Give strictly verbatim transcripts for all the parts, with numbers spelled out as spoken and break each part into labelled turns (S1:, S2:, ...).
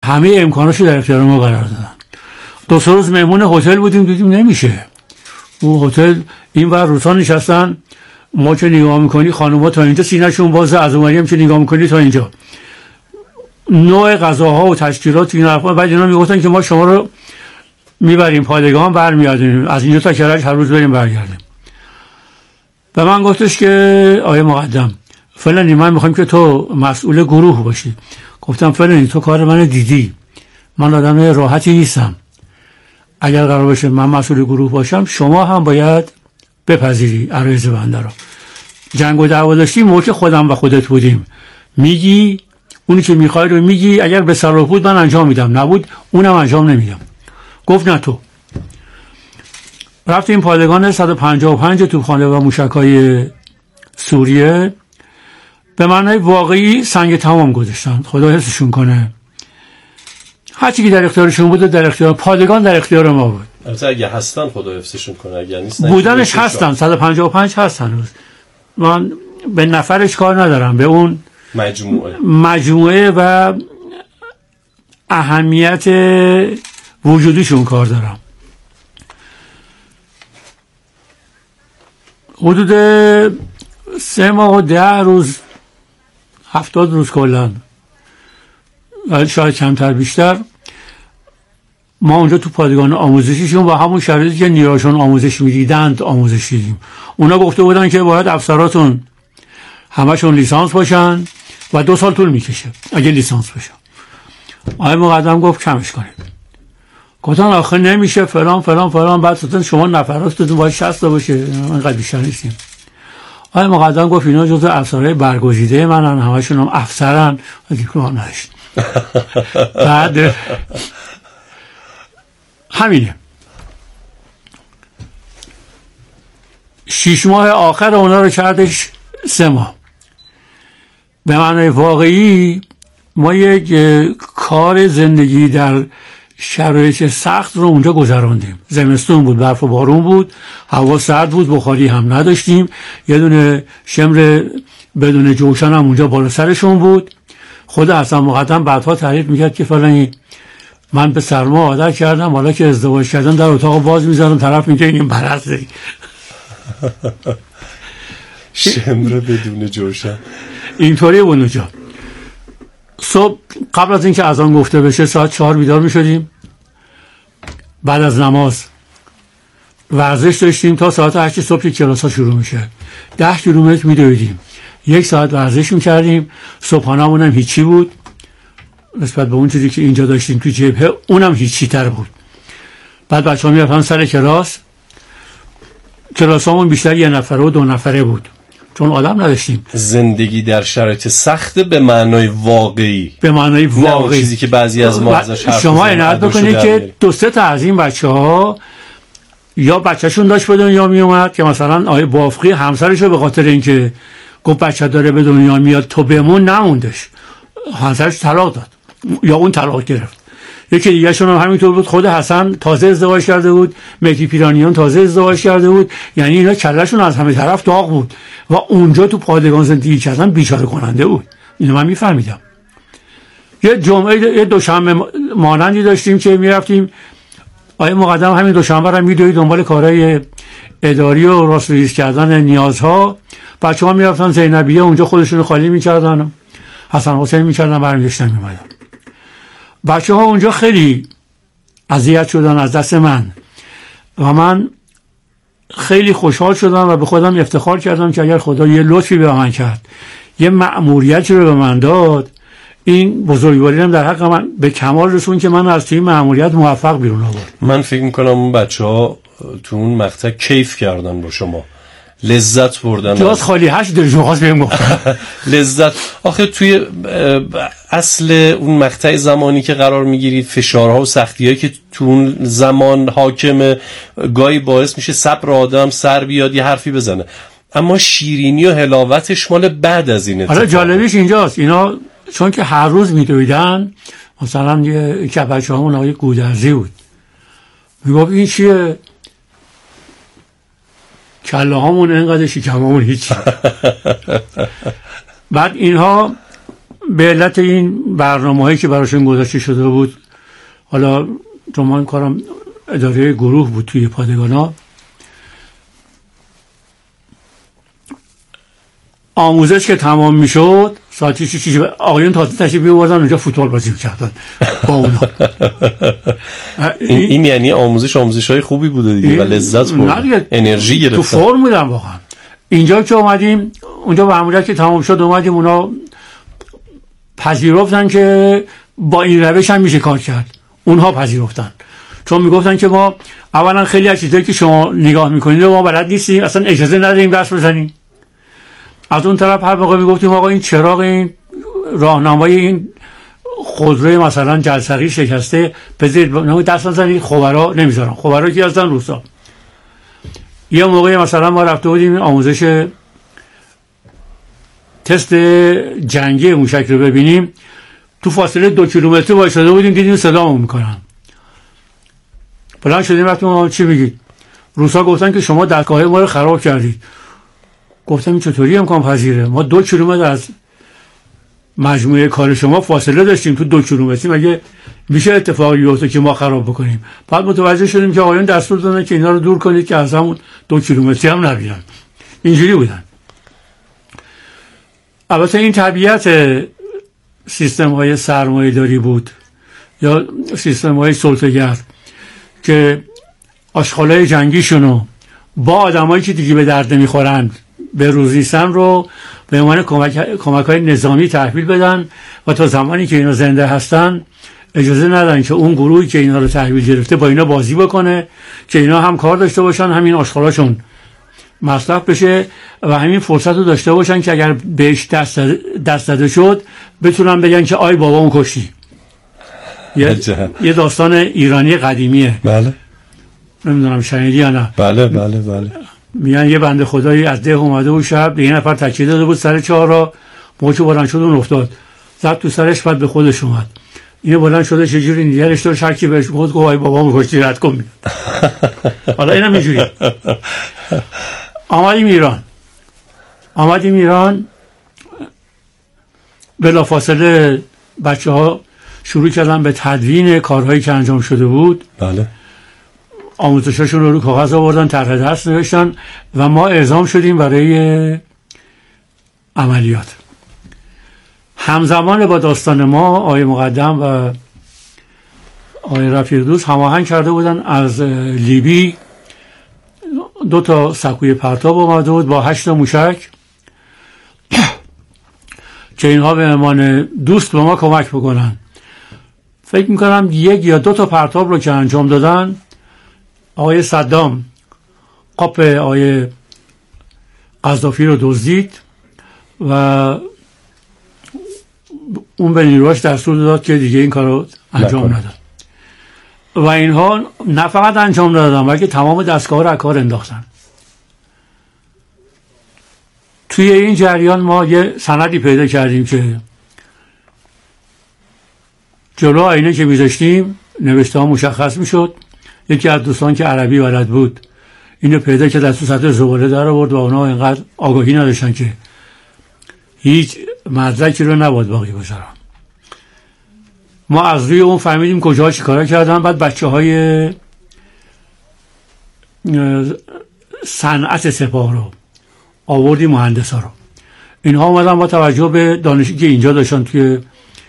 S1: همه امکاناشو در اختیار ما قرار دادن. دو سه روز مهمون هتل بودیم، دیدیم نمیشه. اون هتل این ور روسا نشستن، ما که نگاه میکنی خانوما تا اینجا سینه‌شون بازه، از اونوری هم که نگاه میکنی تا اینجا. نوع غذاها و تشکیلات این حرفا، بعد اینا میگفتن که ما شما رو میبریم پادگان، برمیادیم از اینجا تا کرج هر روز بریم برگردیم. به من گفتش که آیه مقدم فلانی من میخوایم که تو مسئول گروه باشی. گفتم فلانی تو کار من دیدی، من آدم راحتی نیستم، اگر قرار باشه من مسئول گروه باشم شما هم باید بپذیری عرایض بنده رو. جنگ و دعوا داشتیم موقع خودم و خودت بودیم، میگی اونی که میخوای رو میگی، اگر به صلاح بود من انجام میدم، نبود اونم انجام نمیدم. گفت نه تو. رفتیم پادگان صد و پنجاه و پنج توپخانه و موشک‌های سوریه، به معنای واقعی سنگ تمام گذاشتن، خدا حفظشون کنه. هر چی که در اختیارشون بود در اختیار پادگان، در اختیار ما بود.
S2: البته اگه هستن خدا حفظشون کنه، اگر نیستن
S1: بودنش هستن، صد و پنجاه و پنج هست هنوز. من به نفرش کار ندارم، به اون
S2: مجموعه
S1: مجموعه و اهمیت وجودیشون کار دارم. حدود سه ماه و ده روز هفتاد روز کلن، ولی شاید کمتر بیشتر، ما اونجا تو پادگان آموزشیشون با همون شرایطی که نیروشون آموزش میدیدند آموزش دیدیم. اونا گفته بودن که باید افسراتون همشون لیسانس باشن و دو سال طول میکشه اگه لیسانس باشن. آقای مقدم گفت کمش کنید. گفتن آخه نمیشه فلان فلان فلان، بعد گفتن شما نفراتتون باید شصت باشه، اینقدر بیشتر نیستیم. آقای مقدم گفت اینا جزو افسرهای برگزیده منن، همشون هم افسرن و دیپلم نداشتن. بعد همینه. شیش ماه آخر اونا رو کردش سه ماه. به معنی واقعی ما یک کار زندگی در شرایط سخت رو اونجا گذراندیم. زمستون بود، برف و بارون بود، هوا سرد بود، بخاری هم نداشتیم، یه دونه شمر بدون جوشن هم اونجا بالا سرشون بود. خود حسن مقدم بعدها تعریف میکرد که فلانی من به سرما عادت کردم، حالا که ازدواج کردم در اتاق باز میذارم، طرف میگه این برعکسه.
S2: شمر بدون جوشن
S1: اینطوری بود اونجا. صبح قبل از اینکه اذان گفته بشه ساعت چهار بیدار میشدیم، بعد از نماز ورزش داشتیم تا ساعت هشت صبح کلاس ها شروع میشه. ده کیلومتر میدویدیم، یک ساعت ورزش میکردیم. صبحانه‌مون هم هیچی بود نسبت به اون چیزی که اینجا داشتیم تو جبهه، اونم هیچی تر بود. بعد بچه‌ها میرفتن سر کلاس، کلاسامون بیشتر یه نفره و دو نفره بود چون آدم نداشتیم.
S2: زندگی در شرایط سخت به معنای واقعی،
S1: به معنای واقعی،
S2: چیزی که بعضی از ما ازش حرف
S1: شما عنایت بکنید که دو سه تا از این بچه‌ها یا بچه‌شون داشت به دنیا می اومد که مثلا آیه بافقی همسرش رو به خاطر اینکه گفت بچه داره به دنیا میاد تو بمون نموندش، همسرش طلاق داد یا اون طلاق گرفت. یکی دیگه شون هم همینطور بود. خود حسن تازه ازدواج کرده بود، مهدی پیرانیان تازه ازدواج کرده بود، یعنی اینا کلهشون از همه طرف داغ بود و اونجا تو پادگان زندگی کردن بیچاره کننده بود. اینو من میفهمیدم. یه جمعه یه دوشنبه مانندی داشتیم که میرفتیم، آیه مقدم همین دوشنبه رو میدوید دنبال کارهای اداری و راست‌ریز کردن نیازها. بچه‌ها میرفتن زینبیه، اونجا خودشون خالی میکردن، حسن حسین میکردن، برمیگشتن میمدن. بچه ها اونجا خیلی اذیت شدن از دست من و من خیلی خوشحال شدم و به خودم افتخار کردم که اگر خدا یه لطفی به من کرد، یه مأموریتی رو به من داد، این بزرگواری هم در حق من به کمال رسون که من از توی مأموریت موفق بیرون آورد.
S2: من فکر میکنم اون بچه ها تو اون مقطع کیف کردن با شما، لذت بردن.
S1: جاز خالی هشت دلشون خواست بهم گفتن
S2: لذت. آخه توی اصل اون مقطع زمانی که قرار میگیرید، فشارها و سختی‌هایی که تو اون زمان حاکمه، گاهی باعث میشه صبر آدم سر بیاد یه حرفی بزنه، اما شیرینی و حلاوتش مال بعد از این اتفاق.
S1: حالا جالبیش اینجاست، اینا چون که هر روز میدویدن، مثلا یه که بچه‌هامون آقای گودرزی بود میگفت این چیه؟ کله هامون اینقدر، شکم هامون هیچی. بعد اینها به علت این برنامه‌هایی که براشون گذاشته شده بود، حالا تو من کارم اداره گروه بود توی پادگانا، آموزش که تمام میشد ساعتی چیزی آقایون تازه تشریف می‌آوردن اونجا فوتبال بازی می‌کردن با اونا.
S2: این, این یعنی آموزش آموزش‌های خوبی بوده دیگه و لذت برد، انرژی گرفتن،
S1: تو فرم بودن واقعا. اینجا که اومدیم اونجا مأموریت که تمام شد اومدیم اونا پذیرفتن که با این روش هم میشه کار کرد. اونها پذیرفتن چون میگفتن که ما اولا خیلی از چیزایی که شما نگاه میکنید ما بلد نیستیم، اصلا اجازه نداریم درس بزنیم. از اون طرف هر موقع میگفتیم آقا این چراغ این راهنمای این خودروی مثلا جلسقی شکسته بذارید نمی دست نزنید، خبرا نمیذارن. خبرا کی هستن؟ روسا. یه موقعی مثلا ما رفته بودیم آموزش تست جنگی موشک رو ببینیم، تو فاصله دو کیلومتر وایساده بودیم دیدیم صدامون میکنن. بلند شدیم رفتیم چی میگید؟ روسا گفتن که شما دستگاه ما رو خراب کردید. گفتم این چطوری امکان پذیره؟ ما دو کیلومتر از مجموعه کار شما فاصله داشتیم، تو دو کیلومتری مگه میشه اتفاقی بیفته که ما خراب بکنیم؟ بعد متوجه شدیم که آقایون دستور دادن که اینا رو دور کنید که از همون دو کیلومتری هم نبینن. اینجوری بودن. البته این طبیعت سیستم های سرمایه داری بود یا سیستم های سلطه‌گر که آشغالای جنگیشونو با آدمایی که دیگه به درد نمیخورند به روز نیستن رو به عنوان کمک کمک های نظامی تحویل بدن و تا زمانی که اینا زنده هستن اجازه ندن که اون گروهی که اینا رو تحویل گرفته با اینا بازی بکنه، که اینا هم کار داشته باشن، همین آشغالاشون مصرف بشه و همین فرصت رو داشته باشن که اگر بهش دست دست داده شد بتونن بگن که آی بابامو کشتی. یه, یه داستان ایرانی قدیمیه.
S2: بله.
S1: نمیدونم شنیدی یا نه.
S2: بله بله بله.
S1: میگن یه بنده خدایی از ده اومده بود شب به یه نفر تکیه داده بود سر چهار را، موقع که بلند شد اون افتاد زد تو سرش، بعد به خودش اومد. اینو بلند شده چجوری نگرش داشت، هر کی بهش گفت آی بابامو کشتی رد کن. حالا اینم اینجوری. آمدیم ایران آمدیم ایران بلافاصله بچه ها شروع کردن به تدوین کارهایی که انجام شده بود.
S2: بله.
S1: آموزشاشون رو رو کاغذ آوردن، طرح درس نوشتن و ما اعزام شدیم برای عملیات. همزمان با داستان ما آقای مقدم و آقای رفیق دوست هماهنگ کرده بودن از لیبی دو تا سکوی پرتاب اومده بود با هشت تا موشک که اینها به عنوان دوست به ما کمک بکنن. فکر میکنم یک یا دو تا پرتاب رو که انجام دادن آقای صدام قاپ آقای قذافی رو دزدید و اون به نیروهاش دستور داد که دیگه این کار رو انجام نداد و اینها نه فقط انجام ندادن بلکه تمام دستگاه رو از کار انداختن. توی این جریان ما یه سندی پیدا کردیم که جلو آینه که میذاشتیم نوشته ها مشخص میشد. یکی از دوستان که عربی بلد بود اینو پیدا که دستو سطح زباله در آورد و اونا اینقدر آگاهی نداشتن که هیچ مدرکی رو نباید باقی بذارن. ما از روی اون فهمیدیم کجا چیکارا کردن. بعد بچه های صنعت سپاه رو آوردیم، مهندسا رو. اینها اومدن با توجه به دانشی که اینجا داشتن توی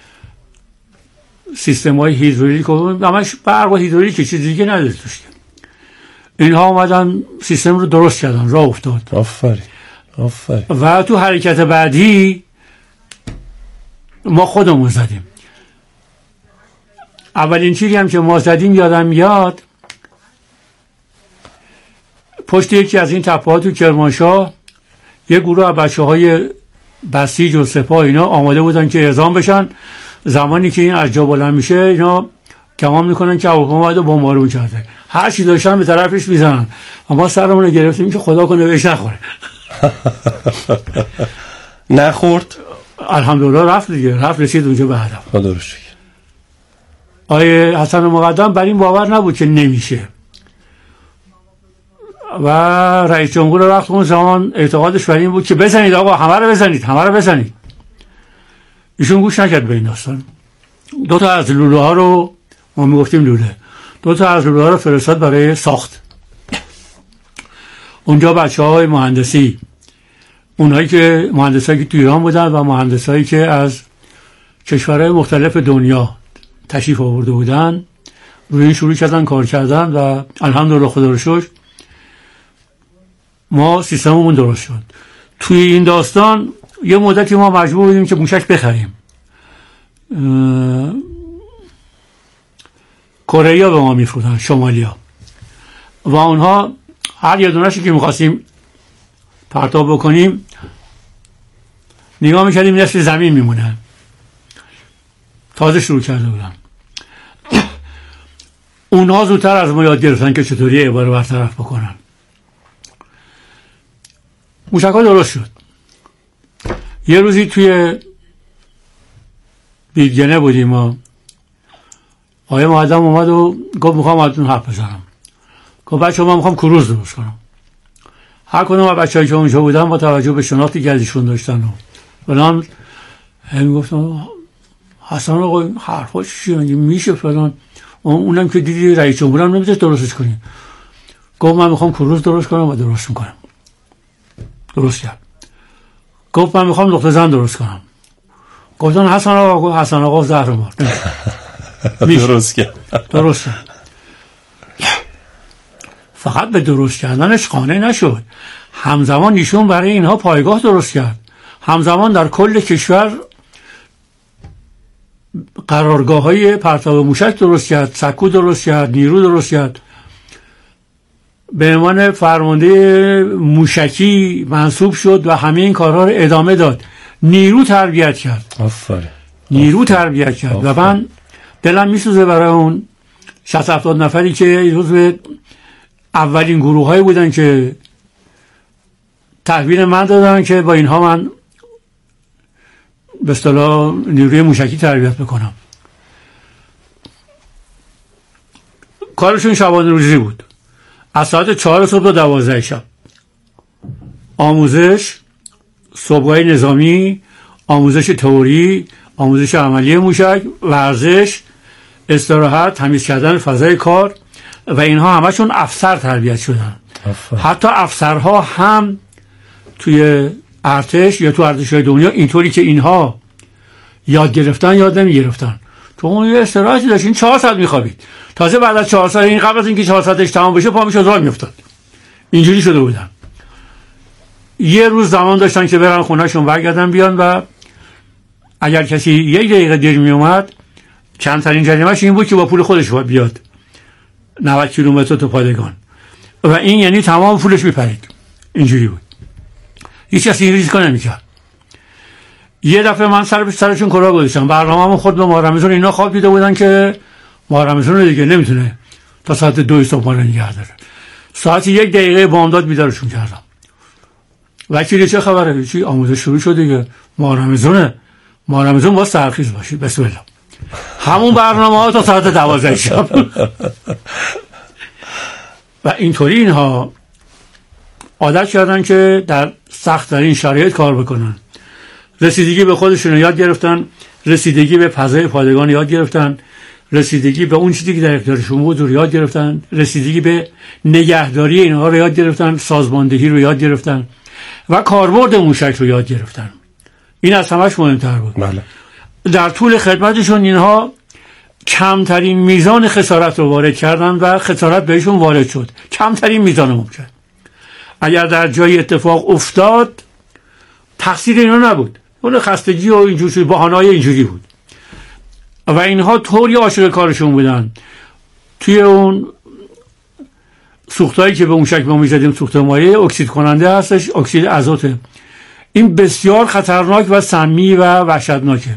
S1: سیستم های هیدرولیک و همش برق و هیدرولیک که چیز دیگه نداشت. اینها اومدن سیستم رو درست کردن، راه افتاد.
S2: آفرین آفرین.
S1: و تو حرکت بعدی ما خودمون زدیم. اولین چیزی هم که ما زدیم یادم میاد پشت یکی از این تپه‌ها تو کرمانشاه یه گروه از بچه‌های بسیج و سپاه اینا آماده بودن که اعزام بشن. زمانی که این از جا بلند میشه اینا کمان میکنن که هواپیما اومده بمبارون کرده، هر چی داشتن به طرفش میزنن. اما سرمون رو گرفتیم که خدا کنه بهش نخوره.
S2: نخورد
S1: الحمدلله، رفت دیگه، رفت رسید اونجا به هدف.
S2: خدا رو شکر.
S1: آیه حسن مقدم بر این باور نبود که نمیشه و رئیس جمهور وقت اون زمان اعتقادش بر این بود که بزنید آقا، همه رو بزنید همه رو بزنید. ایشون گوش نکرد به این داستان. دو تا از لوله ها رو، ما میگفتیم لوله، دو تا از لوله ها رو فرستاد برای ساخت. اونجا بچه های مهندسی، اونایی که مهندسایی که تو ایران بودن و مهندسایی که از کشورهای مختلف دنیا تشریف آورده بودن، روی این شروع کردن کار کردن و الحمدلله خدا رو شکر ما سیستممون درست شد. توی این داستان یه مدتی ما مجبور بودیم که موشک بخریم. کره ها به ما میفروختن، شمالیا، و اونها هر یه دونه‌شو که می‌خواستیم پرتاب بکنیم نگاه می‌کردیم نصف زمین میمونه. تازه شروع کرده بودن. اونها زودتر از ما یاد گرفتن که چطوری عباره رو برطرف بکنن. موشک‌ها درست شد. یه روزی توی بیدگنه بودیم ما، آقای معدم اومد و گفت میخوام ازتون حرف بزنم. گفت بچه من میخوام کروز درست کنم. هر کدوم از بچه‌ای که اونجا بودن با توجه به شناختی که ازشون داشتن و فلان هم گفتم حسن آقا این حرفا چیه میشه فلان، اونم که دیدی رئیس جمهورم نمیتونه درستش کنی. گفت من میخوام کروز درست کنم و درست میکنم. درست کرد. گفت من میخوام نقطه زن درست کنم. گفتن حسن آقا، گفت حسن آقا زهر مار.
S2: درست کرد.
S1: درست کرد. فقط به درست کردنش قانع نشد. همزمان ایشون برای اینها پایگاه درست کرد. همزمان در کل کشور قرارگاه های پرتاب موشک درست کرد، سکو درست کرد، نیرو درست کرد. به عنوان فرمانده موشکی منصوب شد و همه این کارها رو ادامه داد. نیرو تربیت کرد.
S2: آفرین.
S1: نیرو تربیت کرد. آفرین. و من دلم میسوزه برای اون شصت هفتاد نفری که جزو اولین گروه هایی بودن که تحویل من دادن که با اینها من به اصطلاح نیروی موشکی تربیت بکنم. کارشون شبانه روزی بود. از ساعت چهار صبح تا دوازده شب آموزش، صبحگاه نظامی، آموزش تئوری، آموزش عملی موشک، ورزش، استراحت، تمیز کردن فضای کار، و اینها همشون افسر تربیت شدن. افر. حتی افسرها هم توی ارتش یا تو ارتش‌های دنیا اینطوری که اینها یاد گرفتن یاد نمی گرفتن. تو اون یه استراحتی داشتین چهار ساعت میخوابید، تازه بعد از چهار ساعت، این قبل از اینکه چهار ساعتش تمام بشه پا میشد راه میافتاد. اینجوری شده بودن. یه روز زمان داشتن که برن خونهشون برگردن بیان، و اگر کسی یک دقیقه دیر می اومد کمترین جریمه‌اش این بود که با پول خودش باید بیاد نود کیلومتر تا پادگان، و این یعنی تمام پولش میپرید. اینجوری بود. هیچ کسی این ریسک نمی‌کرد. یه دفعه من سر سرشون کلاه گذاشتم. برنامه‌مون خود به ماه رمضان اینا خواب دیده بودن که ماه رمضان دیگه نمیتونه تا ساعت دو صبح ما رو نگه داره. ساعت یک دقیقه بامداد بیدارشون کردم. وکیل چه خبره؟ چی آموزش شروع شد دیگه، ماه رمضانه، ماه رمضان با سرخیز باشید، بسم الله. همون برنامه‌ها تا ساعت دوازده شب. و اینطوری اینها عادت کردن که در سخت ترین شرایط کار بکنن. رسیدگی به خودشون یاد گرفتن، رسیدگی به فضای پادگان یاد گرفتن، رسیدگی به اون چیزی که در اختیارشون بود رو یاد گرفتن، رسیدگی به نگهداری اینها رو یاد گرفتن، سازماندهی رو یاد گرفتن و کاربرد موشک رو یاد گرفتن. این از همش مهمتر بود.
S2: بله.
S1: در طول خدمتشون اینها کمترین میزان خسارت رو وارد کردن و خسارت بهشون وارد شد، کمترین میزان ممکن. اگر در جای اتفاق افتاد تقصیر اینا نبود، اون خستگی و اینجوری بهانه‌های اینجوری بود، و اینها طوری عاشق کارشون بودن. توی اون سوختایی که به موشک ما می‌زدیم، سوخت مایع اکسید کننده هستش، اکسید آزوته. این بسیار خطرناک و سمی و وحشتناکه.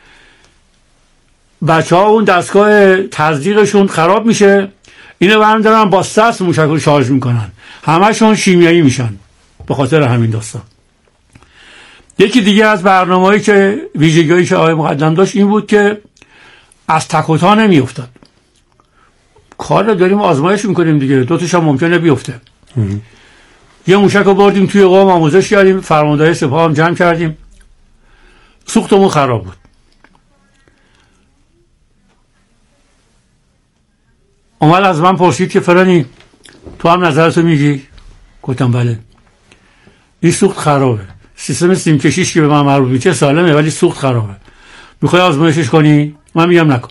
S1: بچه‌ها اون دستگاه تزریقشون خراب میشه، اینو برمی‌دارن با سس موشک رو شارژ میکنن، همشون شیمیایی میشن به خاطر همین داستان. یکی دیگه از برنامه‌هایی که ویژگی‌هایی که آقای مقدم داشت این بود که از تک و تا نمیافتاد. کار رو داریم آزمایش میکنیم دیگه، دو تاش هم ممکنه بیفته. یه موشک رو بردیم توی قم آموزش کردیم، فرماندهای سپاه هم جمع کردیم، سوختمون خراب بود. اومد از من پرسید که فرانی تو هم نظرتو میگی؟ گفتم بله. این سوخت خرابه، سیستم سیم کشیش که به من مربوط میشه سالمه ولی سوخت خرابه، میخوای آزمایشش کنی؟ من میگم نکن.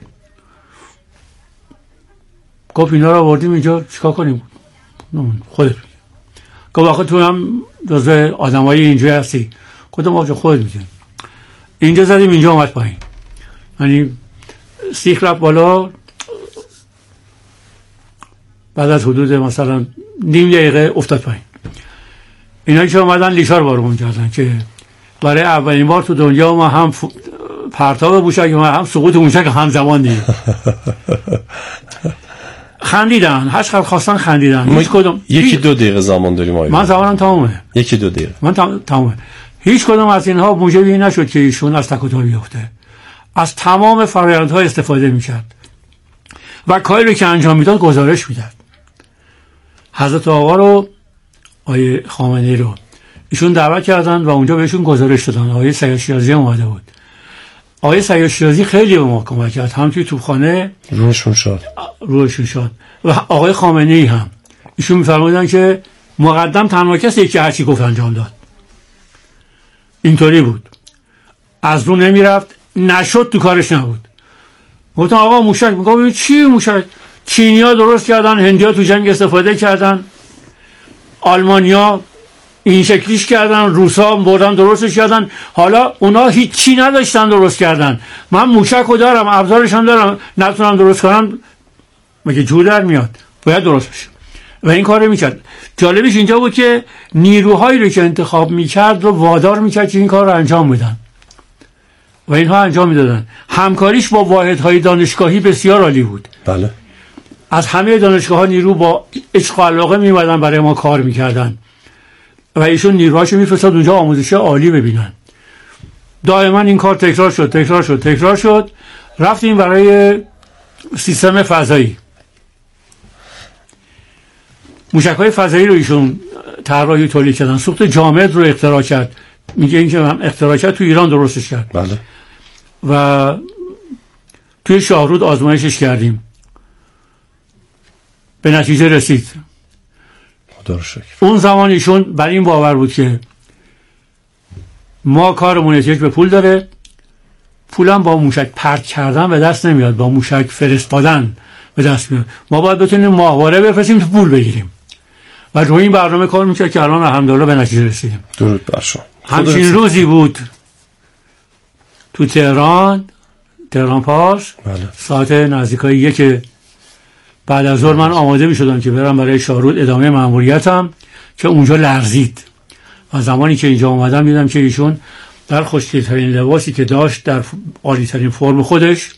S1: گفت اینا رو آوردیم اینجا چیکار کنیم؟ خودت میگی. گفت آخه تو هم جزء آدمای اینجا هستی. گفتم آقا خودت میگی. اینجا زدیم اینجا اومد پایین، یعنی سیخ رفت بالا. بعد از حدود مثلا نیم دقیقه افتاد پایین. اینا که اومدن لیشار بارمون کردن که برای اولین بار تو دنیا ما هم ف... پرتاب موشک و هم سقوط موشک همزمان دیدیم. خندیدن، هر چقدر خواستن خندیدن. هیچ کدوم
S2: یکی دو دقیقه زمان داریم آقای.
S1: من زمانم تمومه.
S2: یکی دو دقیقه.
S1: من تم... تمومه. هیچ کدوم از اینها موجبی نشد که ایشون از تک و تا بیفته. از تمام فرآیندها استفاده میکرد و کاری رو که انجام میداد گزارش میداد. حضرت آقا رو، آقای خامنه‌ای رو ایشون دعوت کردن و اونجا بهشون گزارش دادن. آقای سید شیرازی اومده بود. آقای سید شیرازی خیلی به ما کمک کرد، هم توی توپخانه
S2: روشون شد
S1: روشون شد و آقای خامنه‌ای هم. ایشون می‌فرمودن که مقدم تنها کسی که هرچی گفت انجام داد. اینطوری بود، از رو نمیرفت، نشد تو کارش نبود. گفتم آقا موشک، میگم چی موشک؟ چینی‌ها درست کردن، هندی‌ها تو جنگ استفاده کردن، آلمانیا این شکلیش کردن، روسا بردن درستش کردن، حالا اونا هیچی نداشتن درست کردن. من موشک رو دارم، ابزارش هم دارم، نتونم درست کنم، مگه جور در میاد؟ باید درست بشه و این کار رو میکرد. جالبش اینجا بود که نیروهایی رو که انتخاب میکرد رو وادار میکرد که این کار رو انجام بدن و اینها انجام میدادن. همکاریش با واحدهای دانشگاهی بسیار عالی بود.
S2: بله.
S1: از همه دانشگاه ها نیرو با عشق و علاقه میومدن برای ما کار میکردن و ایشون نیروهاشو میفرستاد اونجا آموزش عالی ببینن. دائما این کار تکرار شد تکرار شد تکرار شد. رفتیم برای سیستم فضایی. موشک‌های فضایی رو ایشون طراحی تولید کردن. سوخت جامد رو اختراع کرد. میگه این که هم اختراع کرد تو ایران درستش کرد.
S2: بله.
S1: و توی شاهرود آزمایشش کردیم، به نتیجه رسید.
S2: خدا رو شکر.
S1: اون زمان ایشون بر این باور بود که ما کارمون احتیاج به پول داره، پولم با موشک پرت کردن به دست نمیاد، با موشک فرستادن به دست میاد. ما باید بتونیم ماهواره بفرستیم تو پول بگیریم و روی این برنامه کار میکرد که الان الحمدلله به نتیجه رسیدیم.
S2: درود بر شما.
S1: همچین روزی بود تو تهران، تهران پارس،
S2: بله.
S1: ساعت نزدیکای یک بعد از ظهر من آماده می شدم که برم برای شاهرود ادامه مأموریتم که اونجا لرزید و زمانی که اینجا اومدم دیدم که ایشون در خوشگل‌ترین لباسی که داشت، در عالی‌ترین فرم خودش،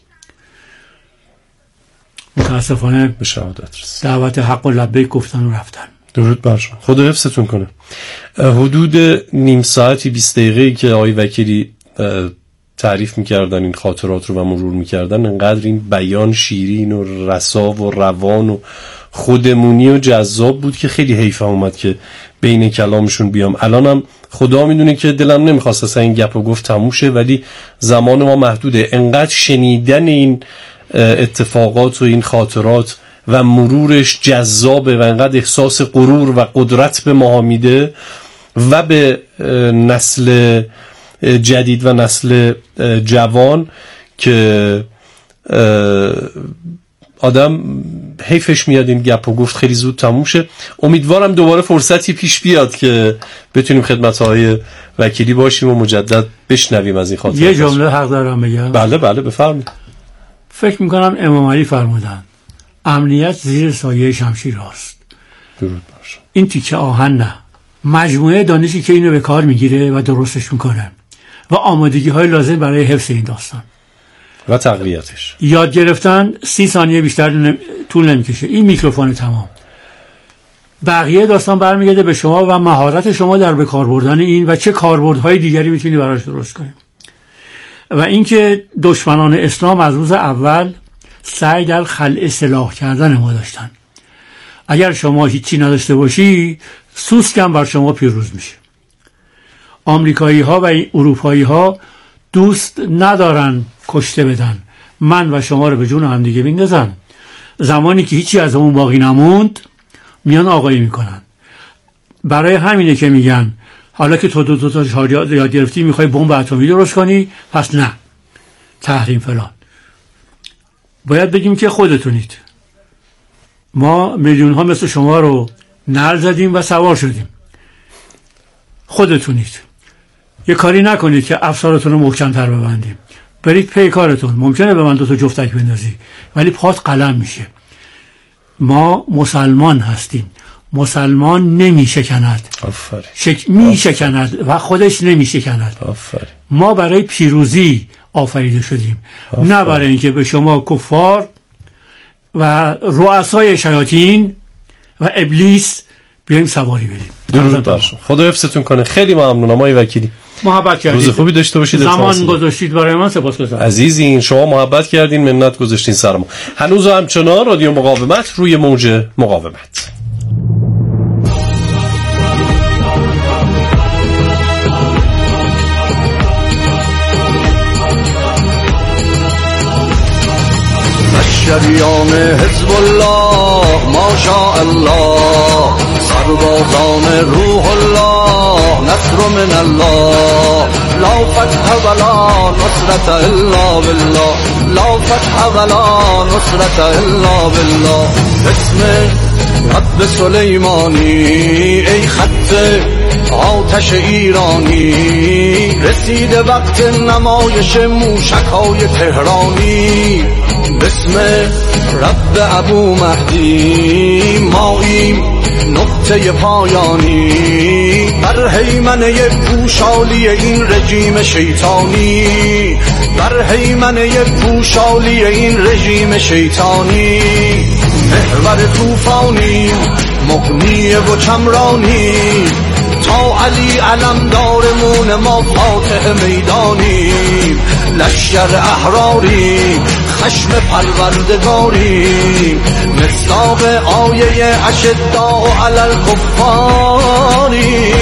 S1: متاسفانه
S2: به شهادت رسید.
S1: دعوت حق و لبیک گفتن و رفتن.
S2: درود بر شما. خدا حفظتون کنه. حدود نیم ساعتی بیست دقیقه‌ای که آقای وکیلی تعریف میکردن این خاطرات رو و مرور میکردن، انقدر این بیان شیرین و رسا و روان و خودمونی و جذاب بود که خیلی حیفم اومد که بین کلامشون بیام. الانم خدا میدونه که دلم نمیخواست اصلا این گپ رو گفت تموم شه، ولی زمان ما محدوده. انقدر شنیدن این اتفاقات و این خاطرات و مرورش جذابه و انقدر احساس غرور و قدرت به ما میده و به نسل جدید و نسل جوان که آدم حیفش میاد این گپ و گفت خیلی زود تموم شه. امیدوارم دوباره فرصتی پیش بیاد که بتونیم خدمت های وکیلی باشیم و مجدد بشنویم از این خاطرات.
S1: یه جمله حق دارم بگم؟
S2: بله بله بفرمایید.
S1: فکر میکنم امام علی فرمودن امنیت زیر سایه شمشیر هاست.
S2: درود بر شما.
S1: این تیکه آهن نه، مجموعه دانشی که اینو به کار میگیره و درستش میکنه و آمادگی های لازم برای حفظ این داستان
S2: و تقویتش.
S1: یاد گرفتن سی ثانیه بیشتر طول نمیکشه. این میکروفون تمام. بقیه داستان برمیگرده به شما و مهارت شما در به کار بردن این و چه کاربردهای دیگری میتونی براش درست کنی. و اینکه دشمنان اسلام از روز اول سعی در خلع سلاح کردن ما داشتن. اگر شما هیچی نداشته باشی، سوسکم بر شما پیروز میشه. آمریکایی ها و اروپایی ها دوست ندارن کشته بدن، من و شما رو به جون هم دیگه بندازن زمانی که هیچی از اون باقی نموند میان آقایی میکنن. برای همینه که میگن حالا که تو دو دو تا شهر یاد گرفتی میخوای بمب اتمی درست کنی، پس نه تحریم فلان. باید بگیم که خودتونید. ما میلیون ها مثل شما رو نعل زدیم و سوار شدیم. خودتونید. یه کاری نکنید که افسارتون رو محکم‌تر ببندیم. برید پی کارتون. ممکنه به من دو تا جفتک بندازی ولی پات قلم میشه. ما مسلمان هستیم. مسلمان نمی شکند.
S2: آفرین.
S1: شک... می شکند و خودش نمی شکند.
S2: آفرین.
S1: ما برای پیروزی آفریده شدیم. آفرین. نه برای اینکه به شما کفار و رؤسای شیاطین و ابلیس بیایم سواری بدیم.
S2: درود بر شما. خدا حفظتون کنه. خیلی ممنونم آقای وکیلی.
S1: محبت کردید.
S2: روز خوبی داشته باشید.
S1: زمان گذاشتید برای من، سپاسگزارم.
S2: عزیزین شما محبت کردین، منت گذاشتین سر ما. هنوز همچنان رادیو مقاومت روی موج مقاومت.
S3: شریان حزب الله ماشاءالله، سربازان روح الله نصر من الله، لا فتح ولا نصرت الا بالله، لا فتح ولا نصرت الا بالله. اسم رب سلیمانی ای خط آتش ایرانی، رسید وقت نمایش موشک‌های تهرانی. بسم رب ابو مهدی ماییم نقطه پایانی، بر هیمنه پوشالی این رژیم شیطانی، بر هیمنه پوشالی این رژیم شیطانی. محور طوفانی مغنی و چمرانی، تا علی علمدارمون ما فاتح میدانی. لشکر احراری خشم پروردگاری، مصداق آیه اشداء علی الکفاری.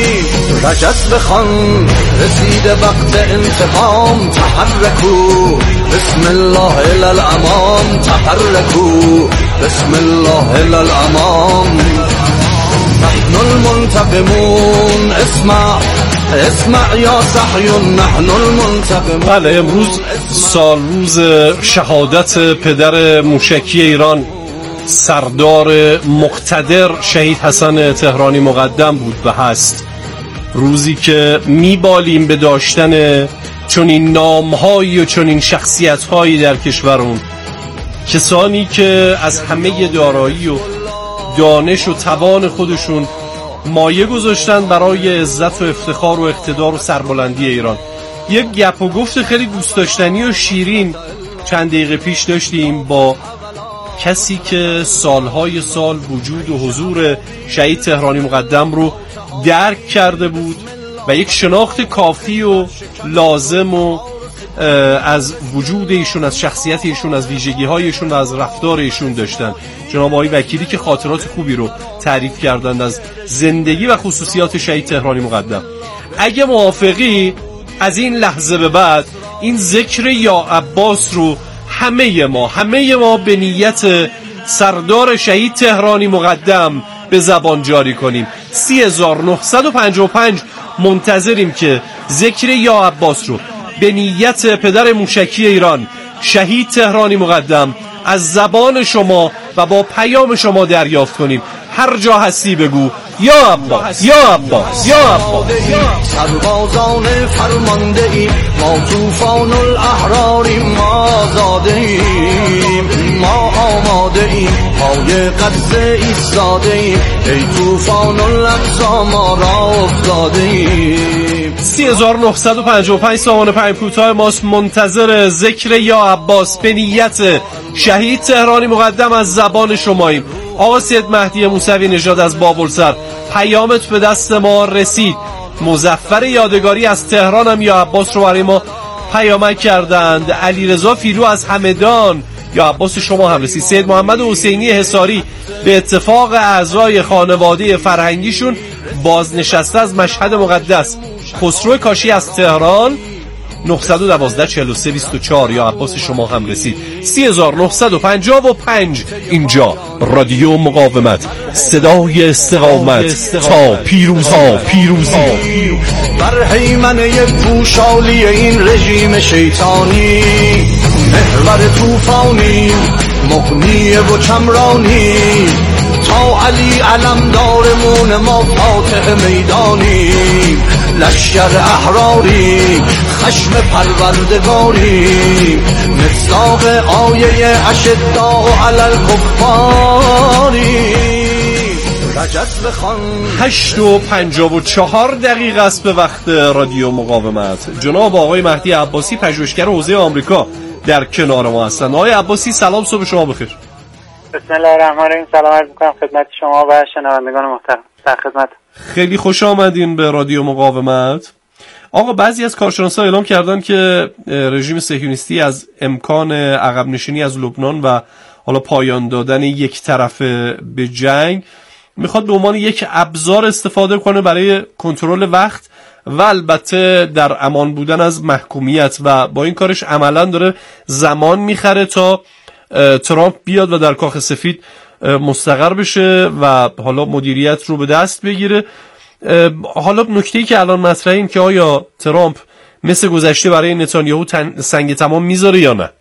S3: رجز بخوان رسید وقت انتقام، تحرکو بسم الله الی الامام، تحرکو بسم الله الی الامام. نحن المنتقمون اسمع اسمع یا صحیون، نحن المنتقمون.
S2: بله امروز سال روز شهادت پدر موشکی ایران سردار مقتدر شهید حسن تهرانی مقدم بود و هست. روزی که میبالیم به داشتن چنین نامهایی و چنین شخصیتهایی در کشورمون، کسانی که از همه دارایی و دانش و توان خودشون مایه گذاشتن برای عزت و افتخار و اقتدار و سربلندی ایران. یک گپ و گفت خیلی دوست داشتنی و شیرین چند دقیقه پیش داشتیم با کسی که سالهای سال وجود و حضور شهید تهرانی مقدم رو درک کرده بود و یک شناخت کافی و لازم و از وجود ایشون، از شخصیت ایشون، از ویژگی هایشون و از رفتار ایشون داشتن. جناب آقای وکیلی که خاطرات خوبی رو تعریف کردند از زندگی و خصوصیات شهید تهرانی مقدم. اگه موافقی از این لحظه به بعد این ذکر یا عباس رو همه ما همه ما به نیت سردار شهید تهرانی مقدم به زبان جاری کنیم. سی هزار و نهصد و پنجاه و پنج منتظریم که ذکر یا عباس رو به نیت پدر موشکی ایران شهید تهرانی مقدم از زبان شما و با پیام شما دریافت کنیم. هر جا هستی بگو یا عباس یا عباس یا عباس.
S3: سربازان فرمانده ایم ما، طوفان الاحراریم ما، زاده ایم ما، آماده ایم پای قدس ایستاده ایم، ای طوفان الاقصا ما را افتاده ایم.
S2: سی هزار و نهصد و پنجاه و پنج سامان پنج کوتاه ماست منتظر ذکر یا عباس به نیت شهید تهرانی مقدم از زبان شماییم. آقا سید مهدی موسوی نژاد از بابلسر، پیامت به دست ما رسید. مظفر یادگاری از تهران هم یا عباس رو برای ما پیامک کردند. علیرضا فیلو از همدان یا عباس شما هم رسید. سید محمد حسینی حصاری به اتفاق اعضای خانواده فرهنگیشون بازنشسته از مشهد مقدس. خسرو کاشی از تهران نه یک دو چهل و سه بیست و چهار یا عباس شما هم رسید سی هزار و نهصد و پنجاه و پنج. اینجا رادیو مقاومت، صدای استقامت تا پیروزی. تا پیروزی
S3: بر هیمنه پوشالی این رژیم شیطانی، محور طوفانی مغنی و چمرانی، تا علی علمدارمون ما فاتح میدانی، لشکر احراری خشم پروردگاری، مصداق آیه اشداء علی الکفاری.
S2: هشت و پنجاه و چهار دقیقه است به وقت رادیو مقاومت. جناب آقای مهدی عباسی پژوهشگر حوزه آمریکا در کنار ما هستند. آقای عباسی سلام، صبح شما بخیر.
S4: بسم الله الرحمن الرحیم. سلام عرض می‌کنم خدمت شما و شنوندگان محترم. در خدمت.
S2: خیلی خوش آمدین به رادیو مقاومت. آقا بعضی از کارشناسان اعلام کردن که رژیم صهیونیستی از امکان عقب نشینی از لبنان و حالا پایان دادن یک طرفه به جنگ میخواد به عنوان یک ابزار استفاده کنه برای کنترل وقت و البته در امان بودن از محکومیت، و با این کارش عملا داره زمان میخره تا ترامپ بیاد و در کاخ سفید مستقر بشه و حالا مدیریت رو به دست بگیره. حالا نکته‌ای که الان مطرحه این که آیا ترامپ مثل گذشته برای نتانیاهو سنگ تمام میذاره یا نه؟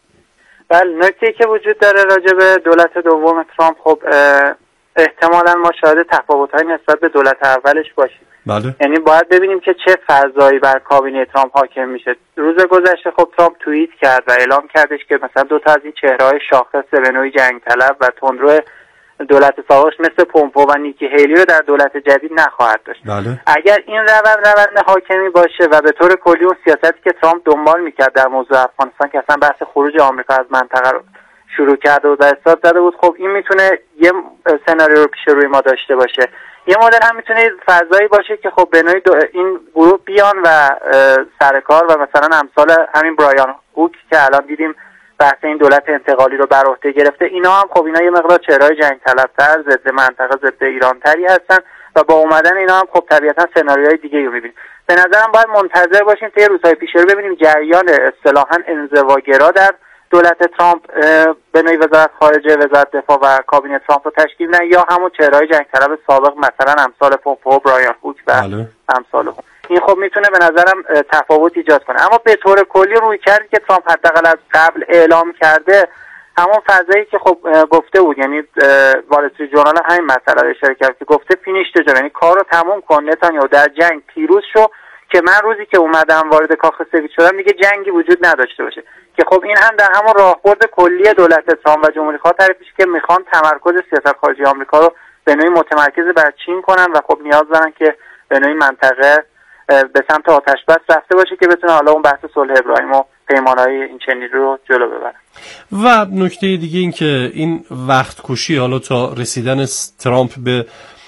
S4: بله، نکته‌ای که وجود داره راجع به دولت دوم ترامپ، خب احتمالاً ما شاهد تفاوت‌های نسبت به دولت اولش باشیم.
S2: بله.
S4: یعنی باید ببینیم که چه فضایی بر کابینه ترامپ حاکم میشه. روز گذشته خب ترامپ توییت کرد و اعلام کردش که مثلا دو تا از این چهره‌های شاخص به نوعی جنگ طلب و تندرو دولت سابقش مثل پومپو و نیکی هیلی رو در دولت جدید نخواهد داشت.
S2: بله.
S4: اگر این روند روند حاکمی باشه و به طور کلی اون سیاستی که ترامپ دنبال میکرد در موضوع افغانستان که اصلا بحث خروج آمریکا از منطقه رو شروع کرده و در استاد زده بود، خب این میتونه یه سناریو رو پیش روی ما داشته باشه. یه مدل هم میتونه فضایی باشه که خب به نوعی این گروه بیان و سرکار و مثلا امثال همین برایان هوک که الان دیدیم بحث این دولت انتقالی رو بر عهده گرفته، اینا هم خب اینا یه مقدار چهرهای جنگ طلبتر، ضد منطقه، ضد ایران تری هستن و با اومدن اینا هم خب طبیعتا سناریوهای دیگه رو میبینیم. به نظرم باید منتظر باشیم تا یه روزهای پیش رو ببینیم جریان اصطلاحاً انزواگرا در دولت ترامپ به نوعی وزارت خارجه، وزارت دفاع و کابینه ترامپ رو تشکیل نه، یا همون چهرهای جنگ طلب سابق مثلا امثال پومپو، برایان هوک و امثال هم. این خب میتونه به نظرم تفاوت ایجاد کنه. اما به طور کلی روی کردی که ترامپ حداقل از قبل اعلام کرده همون فضایی که خب گفته بود، یعنی وال استریت ژورنال همین مسئله رو اشاره کرد که گفته فینیش د جاب، یعنی کارو تموم کن نتانیاهو، در جنگ پیروز شو که من روزی که اومدم وارد کاخ سفید شدم دیگه جنگی وجود نداشته باشه. که خب این هم در همون راهبرد کلی دولت ترامپ و جمهوری خواه تعریف میشه که میخوان تمرکز سیاست خارجی آمریکا رو به نوعی متمرکز بر چین کنن و خب نیاز دارن که به نوعی منطقه به سمت آتش بس رفته باشه که بتونه حالا اون بحث صلح ابراهیم و پیمانهای این چنین رو جلو ببرن.
S2: و نکته دیگه این که این وقت کشی حالا تا رسیدن ترامپ به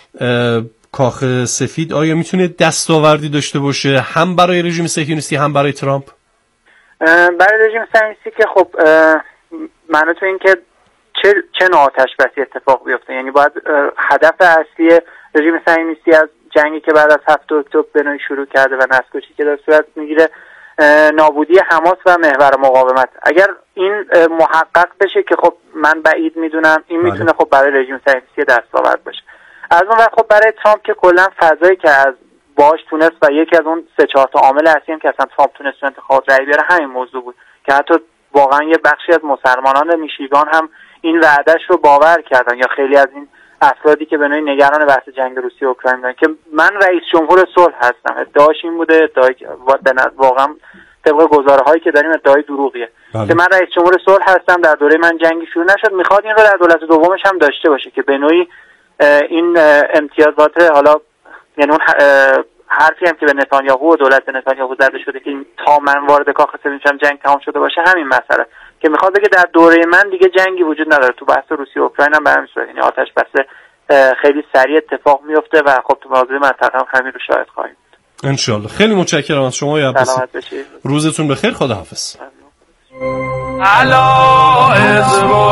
S2: کاخ سفید آیا میتونه دستاوردی داشته باشه هم برای رژیم صهیونیستی هم برای ترامپ؟
S4: برای رژیم صهیونیستی که خب معنی تو این که چه چه نوع آتش بسی اتفاق بیفته، یعنی باید هدف اصلی رژیم صهیونیستی از جنگی که بعد از هفت اکتبر به نوعی شروع کرده و نسل‌کشی که در صورت میگیره نابودی حماس و محور مقاومت، اگر این محقق بشه که خب من بعید میدونم این میتونه خب برای رژیم صهیونیستی دستاورد باشه. از اون وقت خب برای ترامپ که کلا فضایی که از باش تونست و یکی از اون سه چهار تا عامل اصلی هم که اصلا ترامپ تونست تو انتخابات رأی بیاره همین موضوع بود که حتی واقعا یه بخشی از مسلمانان میشیگان هم این وعدهش رو باور کردن، یا خیلی از این افرادی که به نوعی نگران بحث جنگ روسیه و اوکراین بودن که من رئیس جمهور صلح هستم. ادعاش این بوده، ادعای واقعا طبق گزاره‌هایی که داریم ادعای دروغیه که من رئیس جمهور صلح هستم، در دوره من جنگی شروع نشد، میخواد این رو در دولت دومش هم داشته باشه که به نوعی این امتیازات، حالا یعنی اون حرفی هم که به نتانیاهو و دولت نتانیاهو زده شده که تا من وارد کاخ سفید میشم جنگ تمام شده باشه، همین مسئله که میخواد بگه در دوره من دیگه جنگی وجود نداره. تو بحث روسیه و اوکراین هم به همین صورت، یعنی آتش بس خیلی سریع اتفاق میفته و خب تو موضوع منطقه هم همین رو شاهد خواهیم بود
S2: ان شاء الله. خیلی متشکرم از شما یا عباسی. روزتون بخیر، خداحافظ.
S3: علا